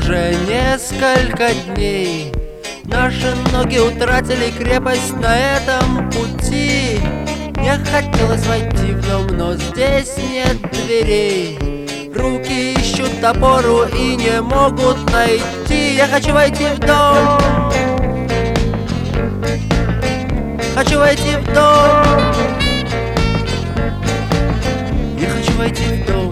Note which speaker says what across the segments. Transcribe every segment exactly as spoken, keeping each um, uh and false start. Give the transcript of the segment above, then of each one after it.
Speaker 1: уже несколько дней. Наши ноги утратили крепость на этом пути. Мне хотелось войти в дом, но здесь нет дверей. Руки ищут опору и не могут найти. Я хочу войти в дом. Хочу войти в дом. Я хочу войти в дом.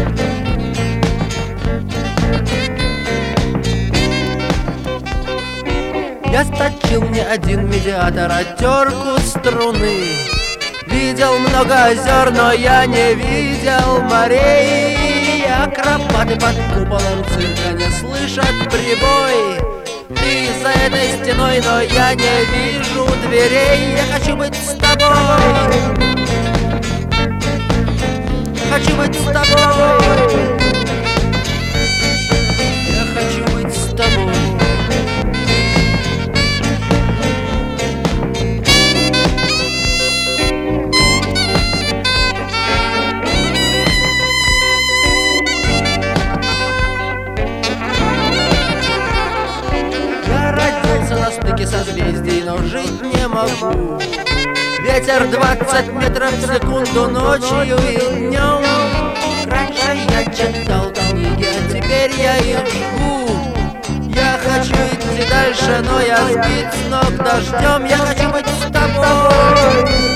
Speaker 1: Я сточил не один медиатор, а терку струны. Видел много озер, но я не видел морей. Акробаты под куполом цирка не слышат прибой. Ты за этой стеной, но я не вижу дверей. Я хочу быть с тобой. Хочу быть с тобой. Я хочу быть с тобой. На стыке созвездий, но жить не могу. Ветер двадцать метров в секунду ночью и днем. Раньше я читал книги, а теперь я их жгу. Я хочу идти дальше, но я сбит с ног дождем. Я хочу быть с тобой.